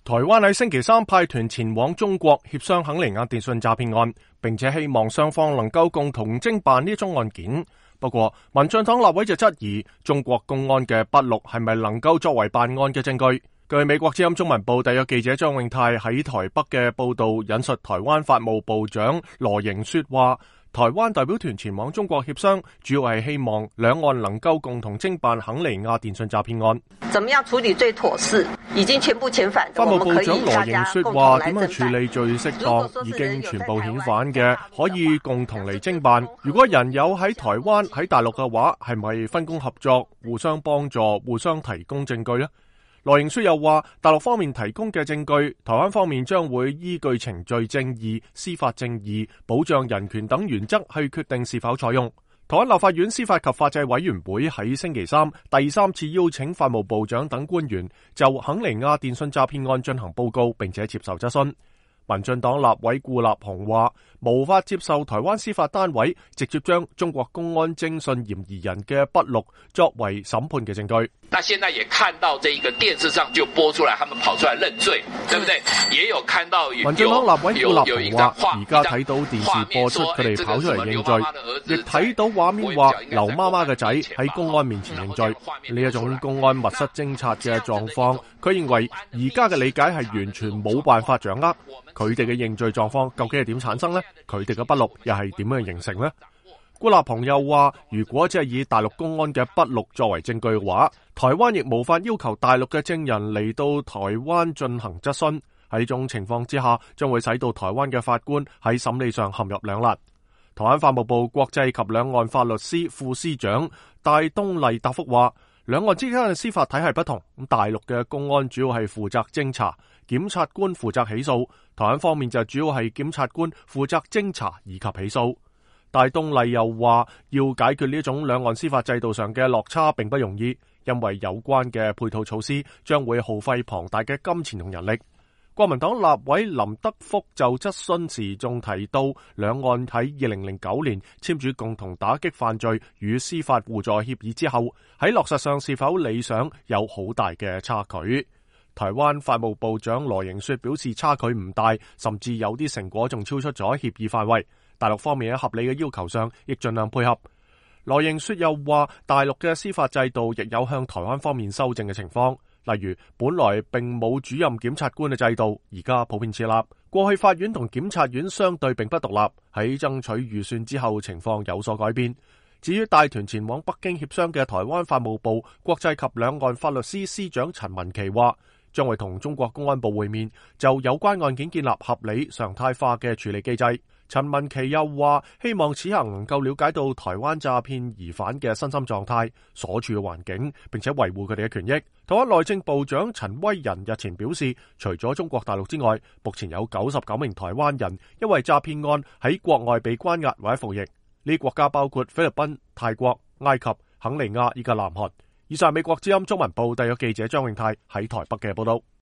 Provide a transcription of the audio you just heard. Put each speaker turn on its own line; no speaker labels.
台灣喺星期三派團前往中國協商肯尼亞電訊詐騙案，並且希望雙方能夠共同偵辦呢宗案件。不過，民進黨立委就質疑中國公安嘅筆錄係咪能夠作為辦案嘅證據。據美國之音中文部特約記者張永泰喺台北嘅報道引述台灣法務部長羅營說話，台灣代表團前往中國協商，主要係希望兩岸能夠共同偵辦肯尼亞電訊詐騙案。
怎麼樣處理最妥適？已經全部遣返。
法務部長羅營說話，點樣處理最適當？已經全部遣返嘅，可以共同嚟偵辦。如果人有喺台灣、喺大陸嘅話，係咪分工合作、互相幫助、互相提供證據呢？羅營說又話，大陸方面提供嘅證據，台灣方面將會依據程序正義、司法正義、保障人權等原則去決定是否採用。台灣立法院司法及法制委員會喺星期三第三次邀請法務部長等官員就肯尼亞電訊詐騙案進行報告，並且接受質詢。民進黨立委顧立雄話，無法接受台灣司法單位直接將中國公安偵訊嫌疑人嘅筆錄作為審判嘅證據。
那現在也看到這一個電視上就播出來，他們跑出來認罪，對不對？也有看到
民進黨立委顧立雄話，而家睇到電視播出佢哋跑出嚟認罪，亦睇到畫面話劉媽媽嘅仔喺公安面前認罪。呢一種公安密室偵察嘅狀況，佢認為而家嘅理解係完全冇辦法掌握。佢哋嘅認罪狀況究竟係點產生呢？佢哋嘅筆錄又係點樣形成呢？顧立雄又話，如果只係以大陸公安嘅筆錄作為證據嘅話，台灣亦無法要求大陸嘅證人嚟到台灣進行質詢。喺呢種情況之下，將會使到台灣嘅法官喺審理上陷入兩難。台灣法務部國際及兩岸法律司副司長戴東麗答覆話，兩岸之間嘅司法體系不同，大陸嘅公安主要係負責偵查，檢察官負責起訴，台灣方面就主要係檢察官負責偵查以及起訴。戴東麗又話，要解決呢種兩岸司法制度上嘅落差並不容易，因為有關嘅配套措施將會耗費龐大嘅金錢同人力。國民黨立委林德福就質詢時仲提到，兩岸喺2009年簽署共同打擊犯罪與司法互助協議之後，喺落實上是否理想有好大嘅差距。台灣法務部長羅營說表示差距唔大，甚至有啲成果仲超出咗協議範圍。大陸方面喺合理嘅要求上亦盡量配合。羅營說又話，大陸嘅司法制度亦有向台灣方面修正嘅情況。例如，本來並冇主任檢察官嘅制度，而家普遍設立。過去法院同檢察院相對並不獨立，喺爭取預算之後，情況有所改變。至於帶團前往北京協商嘅台灣法務部國際及兩岸法律司司長陳文琪話，將會同中國公安部會面，就有關案件建立合理常態化嘅處理機制。陳文琪又話，希望此行能夠了解到台灣詐騙疑犯嘅身心狀態、所處嘅環境，並且維護佢哋嘅權益。台灣內政部長陳威仁日前表示，除咗中國大陸之外，目前有99名台灣人因為詐騙案喺國外被關押或者服役。呢啲國家包括菲律賓、泰國、埃及、肯尼亞以及南韓。以上係美國之音中文部特約記者張永泰喺台北嘅報道。